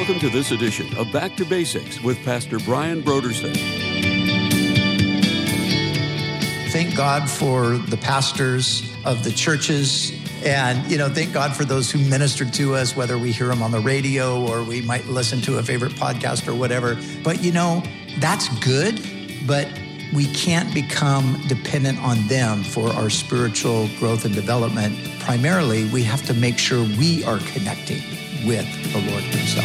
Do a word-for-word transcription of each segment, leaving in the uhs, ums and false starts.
Welcome to this edition of Back to Basics with Pastor Brian Brodersen. Thank God for the pastors of the churches. And, you know, thank God for those who minister to us, whether we hear them on the radio or we might listen to a favorite podcast or whatever. But, you know, that's good, but we can't become dependent on them for our spiritual growth and development. Primarily, we have to make sure we are connecting with the Lord himself.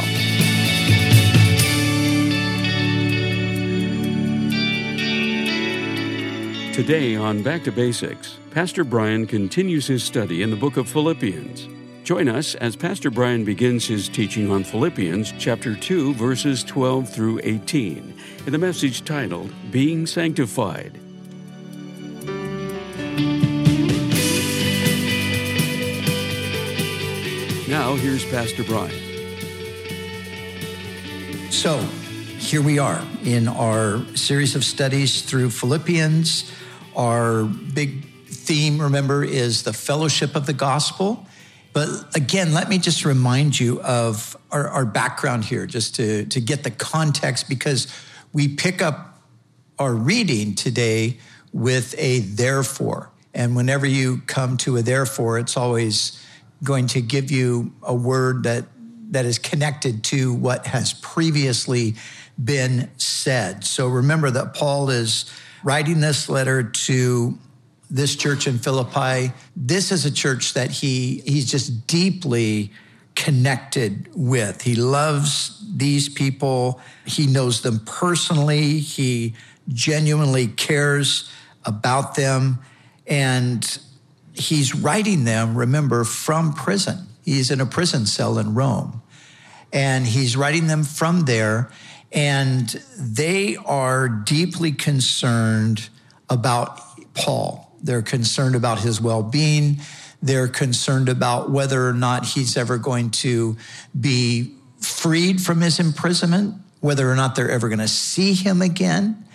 Today on Back to Basics, Pastor Brian continues his study in the book of Philippians. Join us as Pastor Brian begins his teaching on Philippians chapter two, verses twelve through eighteen, in the message titled, Being Sanctified. Now, here's Pastor Brian. So, here we are in our series of studies through Philippians. Our big theme, remember, is the fellowship of the gospel. But again, let me just remind you of our, our background here, just to, to get the context, because we pick up our reading today with a therefore. And whenever you come to a therefore, it's always going to give you a word that, that is connected to what has previously been said. So remember that Paul is writing this letter to this church in Philippi. This is a church that he he's just deeply connected with. He loves these people. He knows them personally. He genuinely cares about them. And he's writing them, remember, from prison. He's in a prison cell in Rome. And he's writing them from there. And they are deeply concerned about Paul. They're concerned about his well-being. They're concerned about whether or not he's ever going to be freed from his imprisonment, whether or not they're ever going to see him again.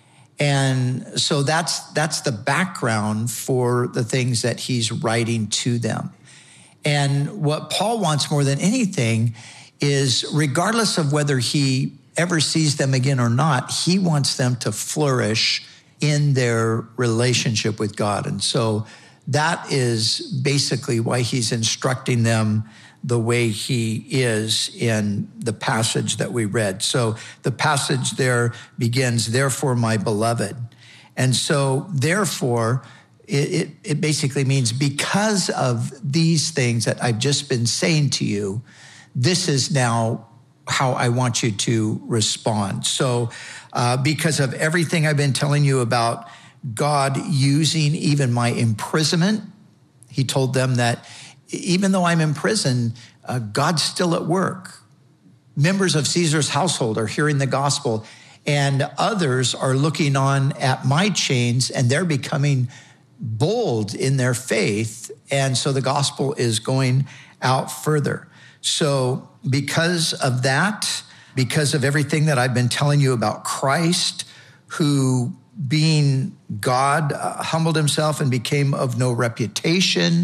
And so that's that's the background for the things that he's writing to them. And what Paul wants more than anything is, regardless of whether he ever sees them again or not, he wants them to flourish in their relationship with God. And so that is basically why he's instructing them the way he is in the passage that we read. So the passage there begins, therefore, my beloved. And so therefore, it, it, it basically means because of these things that I've just been saying to you, this is now how I want you to respond. So uh, because of everything I've been telling you about God using even my imprisonment, he told them that even though I'm in prison, uh, God's still at work. Members of Caesar's household are hearing the gospel, and others are looking on at my chains, and they're becoming bold in their faith. And so the gospel is going out further. So because of that, because of everything that I've been telling you about Christ, who being God uh, humbled himself and became of no reputation,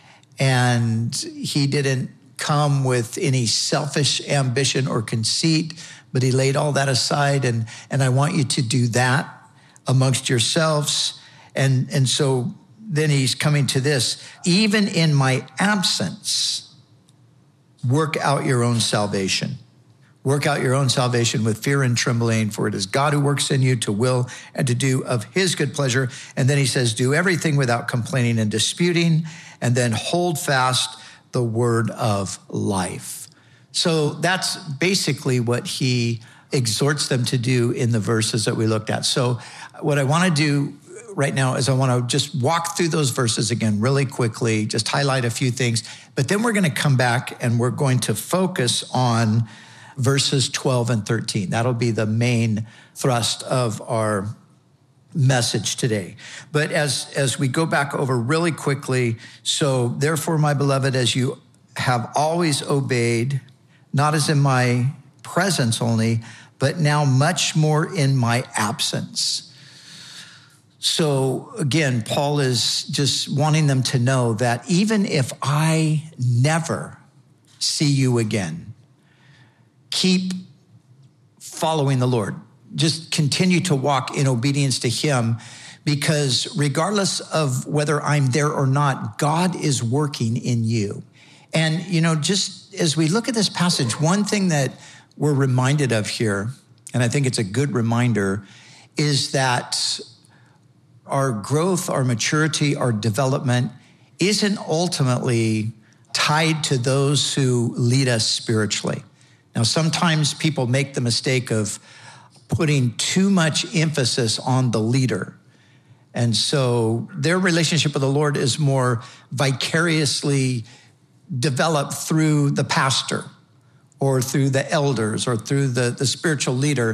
and he didn't come with any selfish ambition or conceit, but he laid all that aside. And, and I want you to do that amongst yourselves. And, and so then he's coming to this, even in my absence, work out your own salvation. Work out your own salvation with fear and trembling, for it is God who works in you to will and to do of his good pleasure. And then he says, do everything without complaining and disputing, and then hold fast the word of life. So that's basically what he exhorts them to do in the verses that we looked at. So what I want to do right now is I want to just walk through those verses again really quickly, just highlight a few things, but then we're going to come back and we're going to focus on verses twelve and thirteen. That'll be the main thrust of our message today. But as, as we go back over really quickly, so therefore, my beloved, as you have always obeyed, not as in my presence only, but now much more in my absence. So again, Paul is just wanting them to know that even if I never see you again, keep following the Lord. Just continue to walk in obedience to him, because regardless of whether I'm there or not, God is working in you. And, you know, just as we look at this passage, one thing that we're reminded of here, and I think it's a good reminder, is that our growth, our maturity, our development isn't ultimately tied to those who lead us spiritually. Now, sometimes people make the mistake of putting too much emphasis on the leader. And so their relationship with the Lord is more vicariously developed through the pastor or through the elders or through the, the spiritual leader.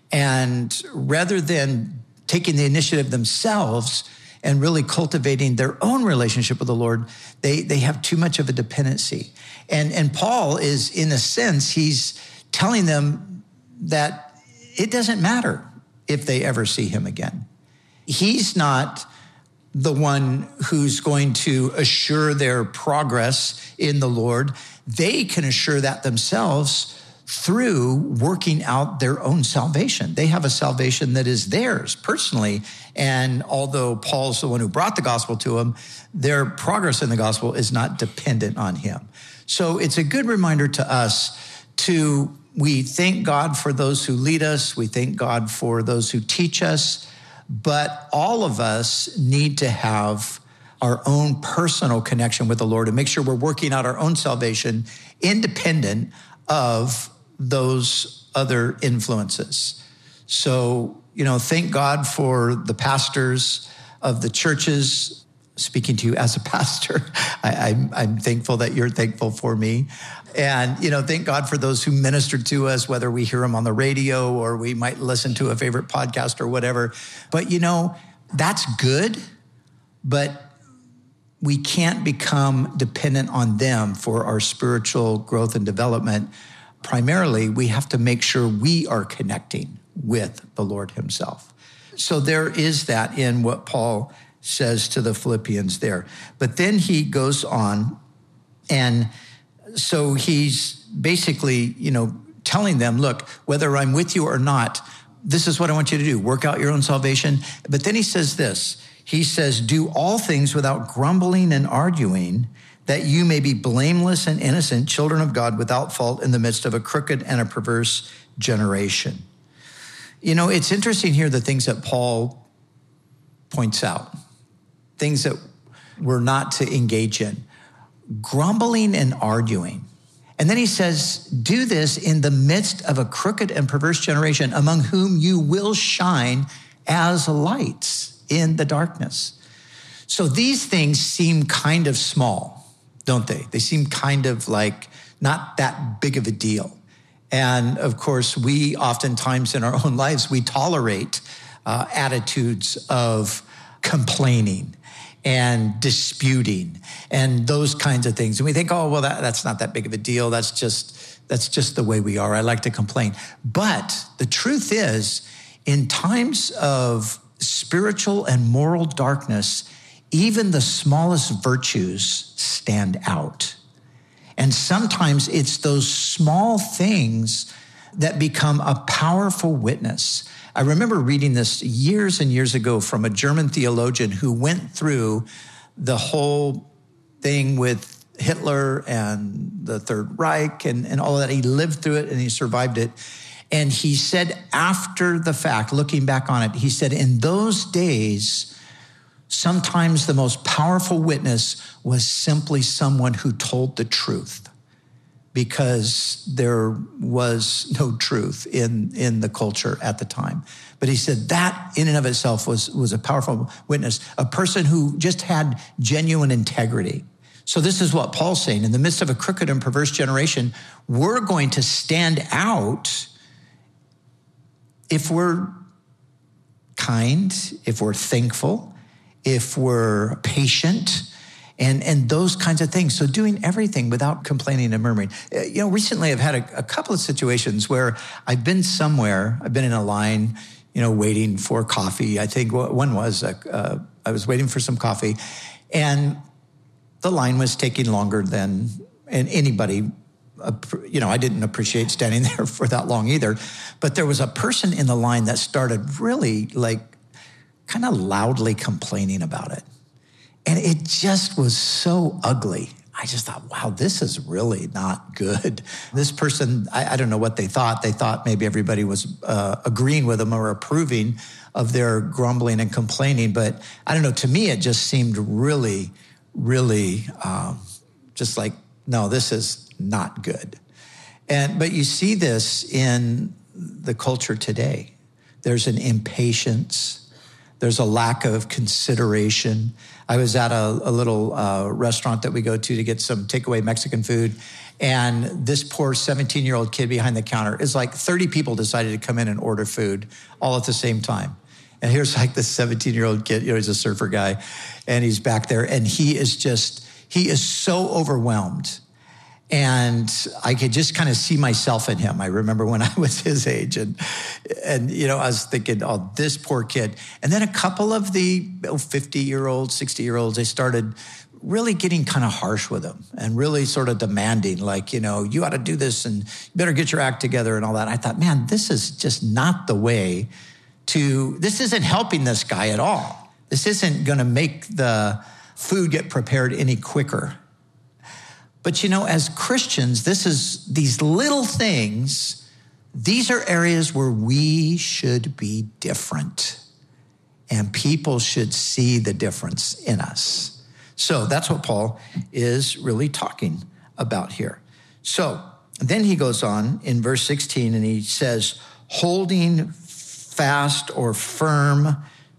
And rather than taking the initiative themselves and really cultivating their own relationship with the Lord, they, they have too much of a dependency. And, and Paul is, in a sense, he's telling them that it doesn't matter if they ever see him again. He's not the one who's going to assure their progress in the Lord. They can assure that themselves through working out their own salvation. They have a salvation that is theirs personally. And although Paul's the one who brought the gospel to them, their progress in the gospel is not dependent on him. So it's a good reminder to us to, we thank God for those who lead us. We thank God for those who teach us. But all of us need to have our own personal connection with the Lord and make sure we're working out our own salvation independent of those other influences. So, you know, thank God for the pastors of the churches. Speaking to you as a pastor, I, I'm, I'm thankful that you're thankful for me. And, you know, thank God for those who minister to us, whether we hear them on the radio or we might listen to a favorite podcast or whatever. But, you know, that's good, but we can't become dependent on them for our spiritual growth and development. Primarily, we have to make sure we are connecting with the Lord himself. So there is that in what Paul says to the Philippians there. But then he goes on, and so he's basically, you know, telling them, look, whether I'm with you or not, this is what I want you to do. Work out your own salvation. But then he says this. He says, do all things without grumbling and arguing, that you may be blameless and innocent, children of God without fault in the midst of a crooked and a perverse generation. You know, it's interesting here, the things that Paul points out, things that we're not to engage in. Grumbling and arguing. And then he says, do this in the midst of a crooked and perverse generation, among whom you will shine as lights in the darkness. So these things seem kind of small, don't they? They seem kind of like not that big of a deal. And of course, we oftentimes in our own lives, we tolerate uh, attitudes of complaining and disputing and those kinds of things. And we think, oh, well, that, that's not that big of a deal. That's just, that's just the way we are. I like to complain. But the truth is, in times of spiritual and moral darkness, even the smallest virtues stand out. And sometimes it's those small things that become a powerful witness. I remember reading this years and years ago from a German theologian who went through the whole thing with Hitler and the Third Reich and, and all of that. He lived through it and he survived it. And he said after the fact, looking back on it, he said, in those days, sometimes the most powerful witness was simply someone who told the truth, because there was no truth in, in the culture at the time. But he said that in and of itself was, was a powerful witness, a person who just had genuine integrity. So this is what Paul's saying. In the midst of a crooked and perverse generation, we're going to stand out if we're kind, if we're thankful, if we're patient, and, and those kinds of things. So doing everything without complaining and murmuring. You know, recently I've had a, a couple of situations where I've been somewhere, I've been in a line, you know, waiting for coffee. I think one was, uh, uh, I was waiting for some coffee, and the line was taking longer than and anybody you know, I didn't appreciate standing there for that long either. But there was a person in the line that started really like kind of loudly complaining about it. And it just was so ugly. I just thought, wow, this is really not good. This person, I, I don't know what they thought. They thought maybe everybody was uh, agreeing with them or approving of their grumbling and complaining. But I don't know, to me, it just seemed really, really um, just like, no, this is not good. And but you see this in the culture today. There's an impatience. There's a lack of consideration. I was at a, a little uh, restaurant that we go to to get some takeaway Mexican food, and this poor seventeen-year-old kid behind the counter is like thirty people decided to come in and order food all at the same time. And here's like this seventeen-year-old kid, you know, he's a surfer guy, and he's back there, and he is just, he is so overwhelmed. And I could just kind of see myself in him. I remember when I was his age, and, and you know, I was thinking, oh, this poor kid. And then a couple of the fifty-year-olds, sixty-year-olds, they started really getting kind of harsh with him and really sort of demanding, like, you know, you ought to do this and you better get your act together and all that. I thought, man, this is just not the way to, this isn't helping this guy at all. This isn't going to make the food get prepared any quicker. But you know, as Christians, this is these little things, these are areas where we should be different. And people should see the difference in us. So that's what Paul is really talking about here. So then he goes on in verse sixteen and he says, holding fast or firm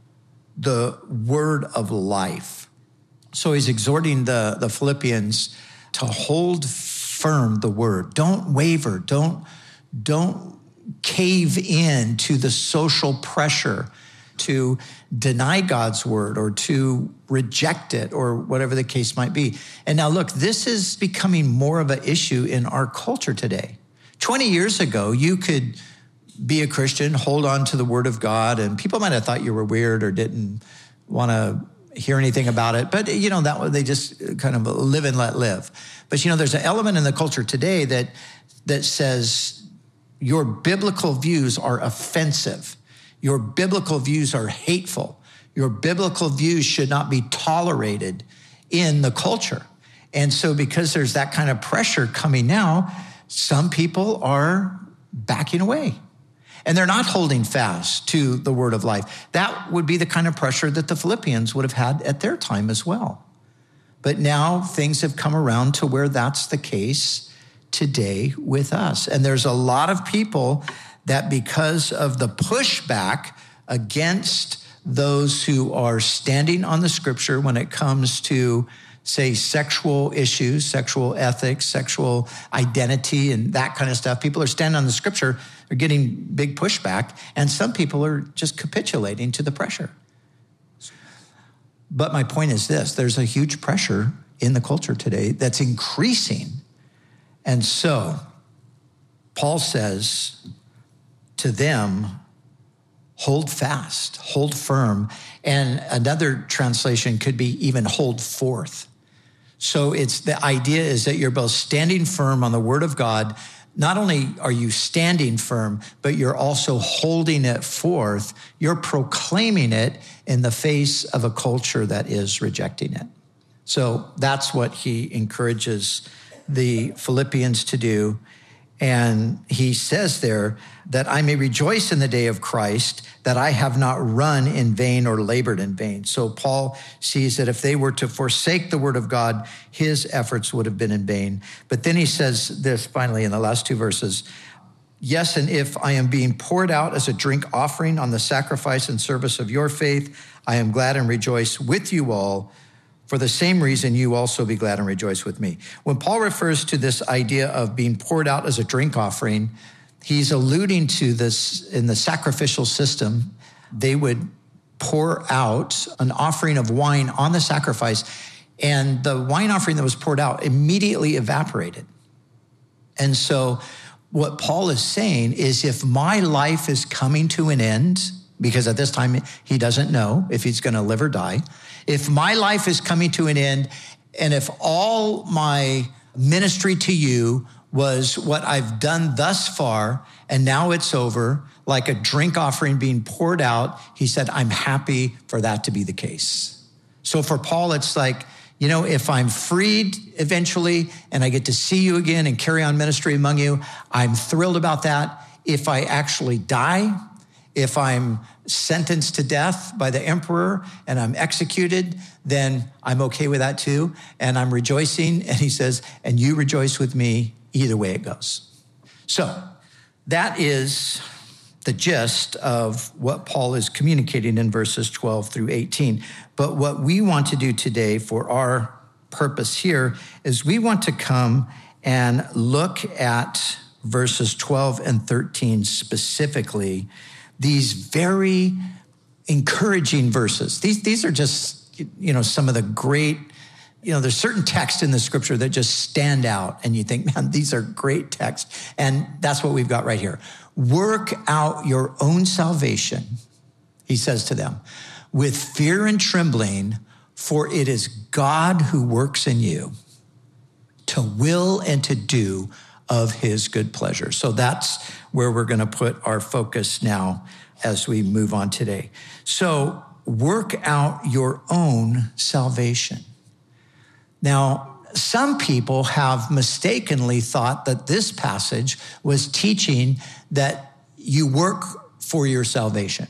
the word of life. So he's exhorting the, the Philippians to hold firm the word. Don't waver. Don't, don't cave in to the social pressure to deny God's word or to reject it or whatever the case might be. And now look, this is becoming more of an issue in our culture today. twenty years ago, you could be a Christian, hold on to the word of God, and people might have thought you were weird or didn't want to hear anything about it. But, you know, that they just kind of live and let live. But, you know, there's an element in the culture today that that says your biblical views are offensive. Your biblical views are hateful. Your biblical views should not be tolerated in the culture. And so because there's that kind of pressure coming now, some people are backing away. And they're not holding fast to the word of life. That would be the kind of pressure that the Philippians would have had at their time as well. But now things have come around to where that's the case today with us. And there's a lot of people that because of the pushback against those who are standing on the scripture when it comes to, say, sexual issues, sexual ethics, sexual identity, and that kind of stuff. People are standing on the scripture, they're getting big pushback, and some people are just capitulating to the pressure. But my point is this, there's a huge pressure in the culture today that's increasing. And so Paul says to them, hold fast, hold firm. And another translation could be even hold forth. So it's the idea is that you're both standing firm on the word of God. Not only are you standing firm, but you're also holding it forth. You're proclaiming it in the face of a culture that is rejecting it. So that's what he encourages the Philippians to do. And he says there that I may rejoice in the day of Christ, that I have not run in vain or labored in vain. So Paul sees that if they were to forsake the word of God, his efforts would have been in vain. But then he says this finally in the last two verses, yes, and if I am being poured out as a drink offering on the sacrifice and service of your faith, I am glad and rejoice with you all. For the same reason, you also be glad and rejoice with me. When Paul refers to this idea of being poured out as a drink offering, he's alluding to this in the sacrificial system. They would pour out an offering of wine on the sacrifice, and the wine offering that was poured out immediately evaporated. And so what Paul is saying is if my life is coming to an end, because at this time he doesn't know if he's going to live or die, if my life is coming to an end, and if all my ministry to you was what I've done thus far, and now it's over, like a drink offering being poured out. He said, I'm happy for that to be the case. So for Paul, it's like, you know, if I'm freed eventually and I get to see you again and carry on ministry among you, I'm thrilled about that. If I actually die, if I'm sentenced to death by the emperor and I'm executed, then I'm okay with that too. And I'm rejoicing. And he says, and you rejoice with me either way it goes. So that is the gist of what Paul is communicating in verses twelve through eighteen. But what we want to do today for our purpose here is we want to come and look at verses twelve and thirteen specifically, these very encouraging verses. These, these are just, you know, some of the great, you know, there's certain texts in the scripture that just stand out and you think, man, these are great texts. And that's what we've got right here. Work out your own salvation, he says to them, with fear and trembling, for it is God who works in you to will and to do of his good pleasure. So that's where we're going to put our focus now as we move on today. So work out your own salvation. Now, some people have mistakenly thought that this passage was teaching that you work for your salvation.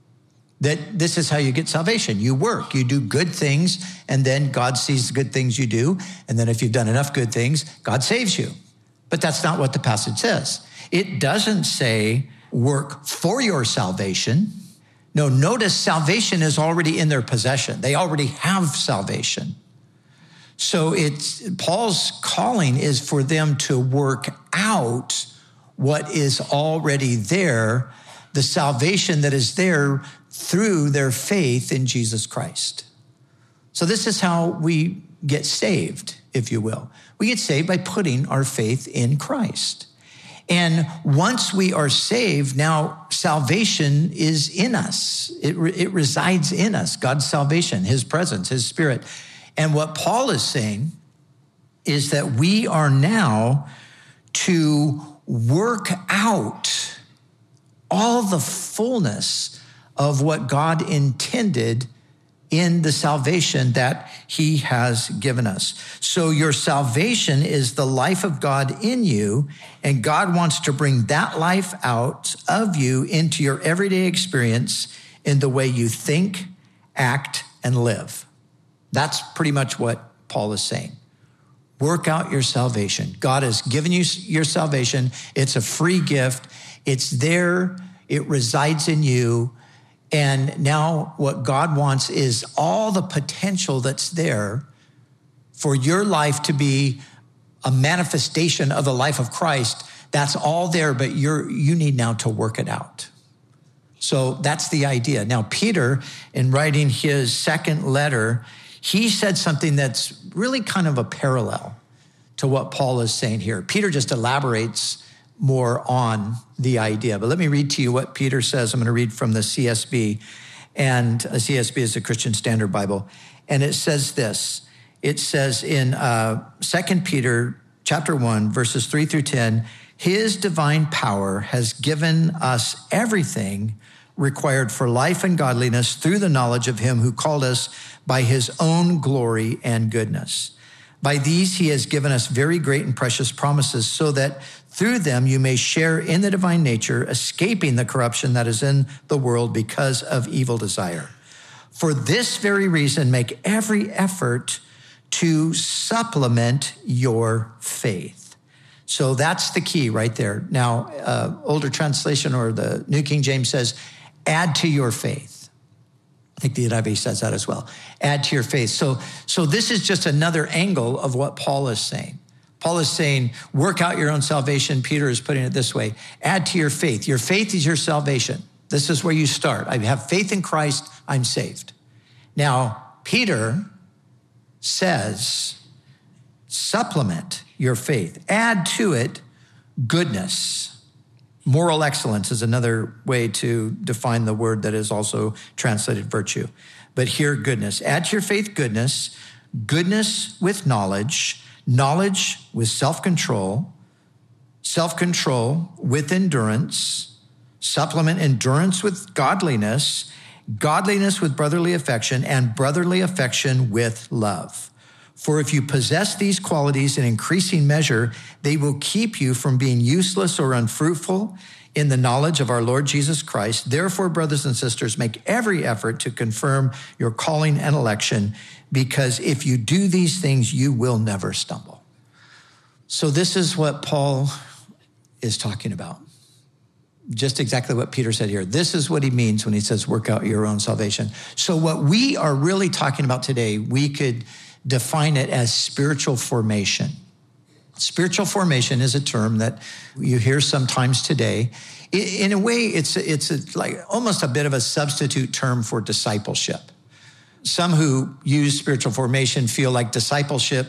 That this is how you get salvation. You work, you do good things, and then God sees the good things you do. And then if you've done enough good things, God saves you. But that's not what the passage says. It doesn't say work for your salvation. No, notice salvation is already in their possession. They already have salvation. So it's Paul's calling is for them to work out what is already there, the salvation that is there through their faith in Jesus Christ. So this is how we get saved, if you will. We get saved by putting our faith in Christ. And once we are saved, now salvation is in us. It, it resides in us, God's salvation, his presence, his spirit. And what Paul is saying is that we are now to work out all the fullness of what God intended in the salvation that he has given us. So your salvation is the life of God in you, and God wants to bring that life out of you into your everyday experience in the way you think, act, and live. That's pretty much what Paul is saying. Work out your salvation. God has given you your salvation. It's a free gift. It's there. It resides in you. And now what God wants is all the potential that's there for your life to be a manifestation of the life of Christ. That's all there, but you're, you need now to work it out. So that's the idea. Now, Peter, in writing his second letter, he said something that's really kind of a parallel to what Paul is saying here. Peter just elaborates more on the idea. But let me read to you what Peter says. I'm going to read from the C S B. And the C S B is the Christian Standard Bible. And it says this. It says in uh, Second Peter chapter one, verses three through ten, his divine power has given us everything required for life and godliness through the knowledge of him who called us by his own glory and goodness. By these he has given us very great and precious promises, so that through them you may share in the divine nature, escaping the corruption that is in the world because of evil desire. For this very reason, make every effort to supplement your faith. So that's the key right there. Now, uh, older translation or the New King James says, add to your faith. I think the N I V says that as well. Add to your faith. So, so this is just another angle of what Paul is saying. Paul is saying, work out your own salvation. Peter is putting it this way. Add to your faith. Your faith is your salvation. This is where you start. I have faith in Christ. I'm saved. Now, Peter says, supplement your faith. Add to it goodness. Moral excellence is another way to define the word that is also translated virtue. But here, goodness. Add to your faith goodness, goodness with knowledge, knowledge with self-control, self-control with endurance, supplement endurance with godliness, godliness with brotherly affection, and brotherly affection with love. For if you possess these qualities in increasing measure, they will keep you from being useless or unfruitful in the knowledge of our Lord Jesus Christ. Therefore, brothers and sisters, make every effort to confirm your calling and election, because if you do these things, you will never stumble. So this is what Paul is talking about. Just exactly what Peter said here. This is what he means when he says, work out your own salvation. So what we are really talking about today, we could define it as spiritual formation. Spiritual formation is a term that you hear sometimes today. In a way, it's it's a, like almost a bit of a substitute term for discipleship. Some who use spiritual formation feel like discipleship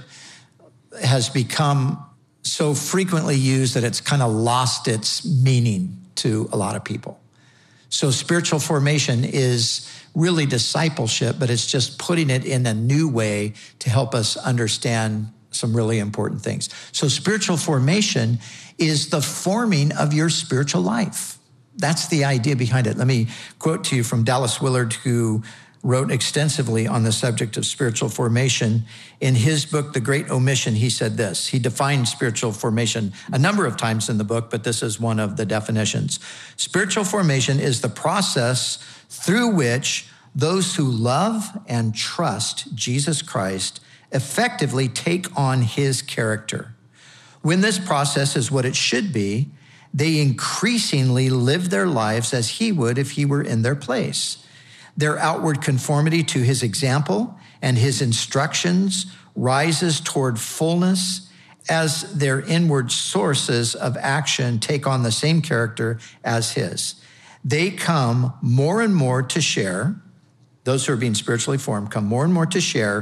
has become so frequently used that it's kind of lost its meaning to a lot of people. So spiritual formation is really discipleship, but it's just putting it in a new way to help us understand some really important things. So spiritual formation is the forming of your spiritual life. That's the idea behind it. Let me quote to you from Dallas Willard, who wrote extensively on the subject of spiritual formation. In his book, The Great Omission, he said this. He defined spiritual formation a number of times in the book, but this is one of the definitions. Spiritual formation is the process through which those who love and trust Jesus Christ effectively take on his character. When this process is what it should be, they increasingly live their lives as he would if he were in their place. Their outward conformity to his example and his instructions rises toward fullness as their inward sources of action take on the same character as his. They come more and more to share, those who are being spiritually formed come more and more to share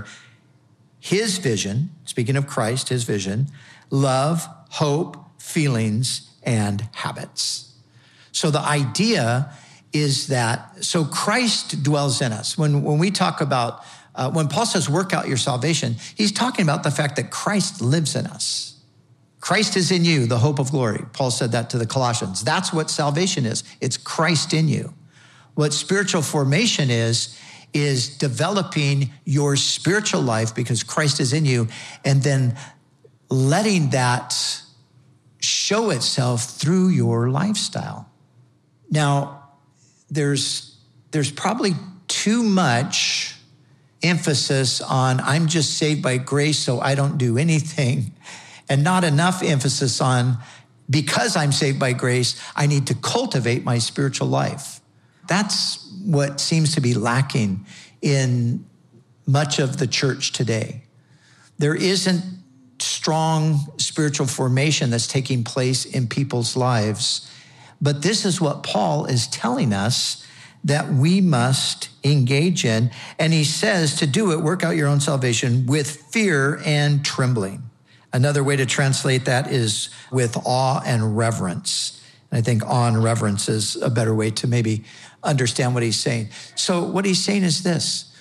his vision, speaking of Christ, his vision, love, hope, feelings, and habits. So the idea is that, so Christ dwells in us. When, when we talk about, uh, when Paul says work out your salvation, he's talking about the fact that Christ lives in us. Christ is in you, the hope of glory. Paul said that to the Colossians. That's what salvation is. It's Christ in you. What spiritual formation is, is developing your spiritual life because Christ is in you, and then letting that show itself through your lifestyle. Now, there's there's probably too much emphasis on I'm just saved by grace, so I don't do anything, and not enough emphasis on because I'm saved by grace, I need to cultivate my spiritual life. That's what seems to be lacking in much of the church today. There isn't strong spiritual formation that's taking place in people's lives. But this is what Paul is telling us that we must engage in. And he says to do it, work out your own salvation with fear and trembling. Another way to translate that is with awe and reverence. And I think awe and reverence is a better way to maybe understand what he's saying. So what he's saying is this: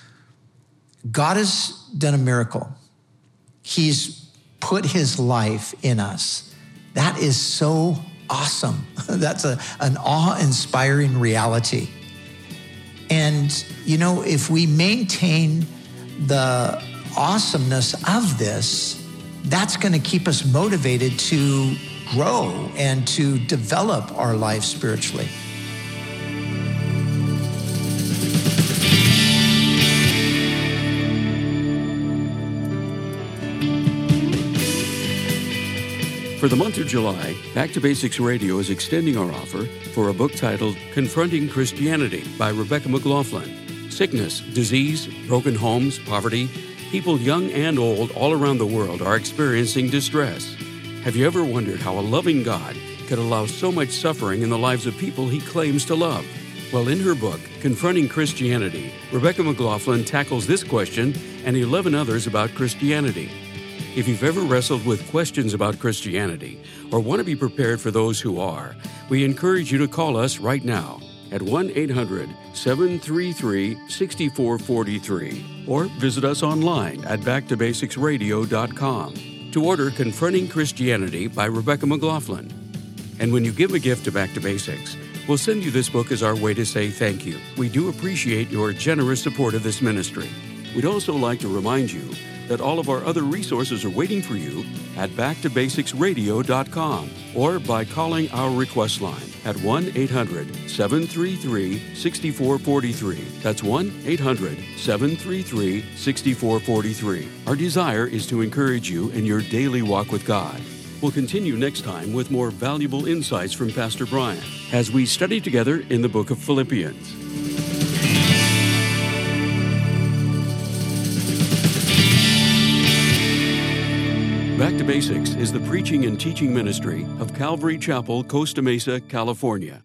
God has done a miracle. He's put his life in us. That is so awesome. That's a, an awe-inspiring reality. And, you know, if we maintain the awesomeness of this, that's going to keep us motivated to grow and to develop our life spiritually. For the month of July, Back to Basics Radio is extending our offer for a book titled Confronting Christianity by Rebecca McLaughlin. Sickness, disease, broken homes, poverty, people young and old all around the world are experiencing distress. Have you ever wondered how a loving God could allow so much suffering in the lives of people he claims to love? Well, in her book, Confronting Christianity, Rebecca McLaughlin tackles this question and eleven others about Christianity. If you've ever wrestled with questions about Christianity or want to be prepared for those who are, we encourage you to call us right now at one eight hundred, seven three three, six four four three or visit us online at back to basics radio dot com to order Confronting Christianity by Rebecca McLaughlin. And when you give a gift to Back to Basics, we'll send you this book as our way to say thank you. We do appreciate your generous support of this ministry. We'd also like to remind you that all of our other resources are waiting for you at back to basics radio dot com or by calling our request line at one eight hundred, seven three three, six four four three. That's one eight hundred, seven three three, six four four three. Our desire is to encourage you in your daily walk with God. We'll continue next time with more valuable insights from Pastor Brian as we study together in the book of Philippians. Back to Basics is the preaching and teaching ministry of Calvary Chapel, Costa Mesa, California.